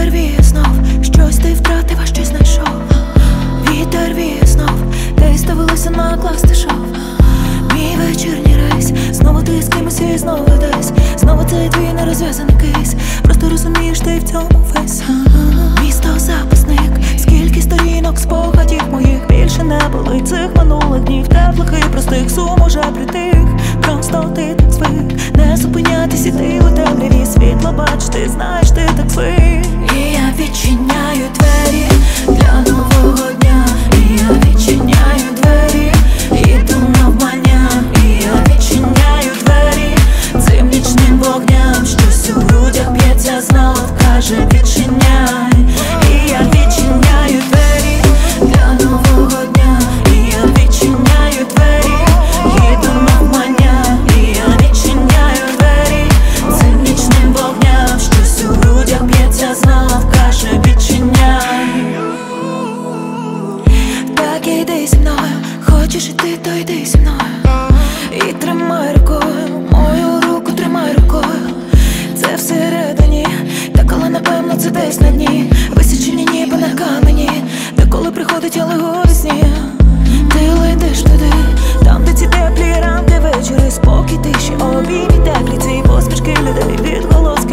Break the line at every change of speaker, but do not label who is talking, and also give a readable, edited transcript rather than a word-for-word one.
Вітер віє знов, щось ти втратив, а щось знайшов. Вітер віє знов, десь довелося накласти шов. Мій вечірній рейс, знову ти з кимось і знову десь. Знову цей твій нерозв'язаний кейс. Просто розумієш, ти в цьому весь. Місто записник, скільки сторінок спогадів моїх. Більше не болить цих минулих днів, теплих і простих. Сум уже притих, просто ти так звик. Не зупинятись, іти у темряві, світло бач, ти знаєш, ти так звик. І я відчиняю двері для нового дня. І я відчиняю двері, іду навмання. І я відчиняю двері цим нічним вогням. Щось у грудях б'ється знов, каже відчиняй. І я відчиняю двері для нового дня. І я відчиняю двері, іду навмання. І я відчиняю двері цим нічним вогням. Щось у грудях б'ється знов, каже відчиняй. Так іди зі мною, хочеш іти, то йди зі мною. І тримай рукою, мою руку тримай рукою. Це всередині, та коли напевно це десь на дні. Висічені ніби на камені, та коли приходить алегорія сні. Ти летиш туди, там де ці теплі ранки, вечори, спокій, тиші, обіймі теплі, ці посмішки людей, відголоски